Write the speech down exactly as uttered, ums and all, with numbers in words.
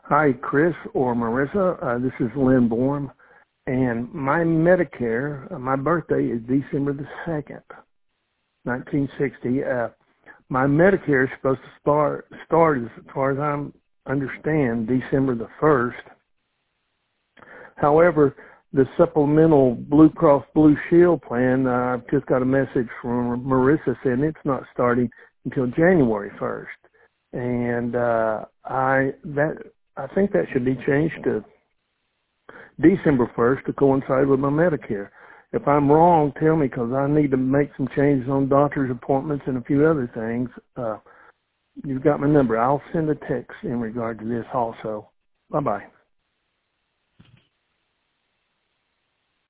Hi, Chris or Marissa. Uh, this is Lynn Borm, and my Medicare, uh, my birthday is December the second, nineteen sixty. Uh, my Medicare is supposed to start, start, as far as I understand, December the first. However, the supplemental Blue Cross Blue Shield plan, uh, I've just got a message from Marissa saying it's not starting until January first. And uh, I that I think that should be changed to December first to coincide with my Medicare. If I'm wrong, tell me, because I need to make some changes on doctor's appointments and a few other things. Uh, you've got my number. I'll send a text in regard to this also. Bye-bye.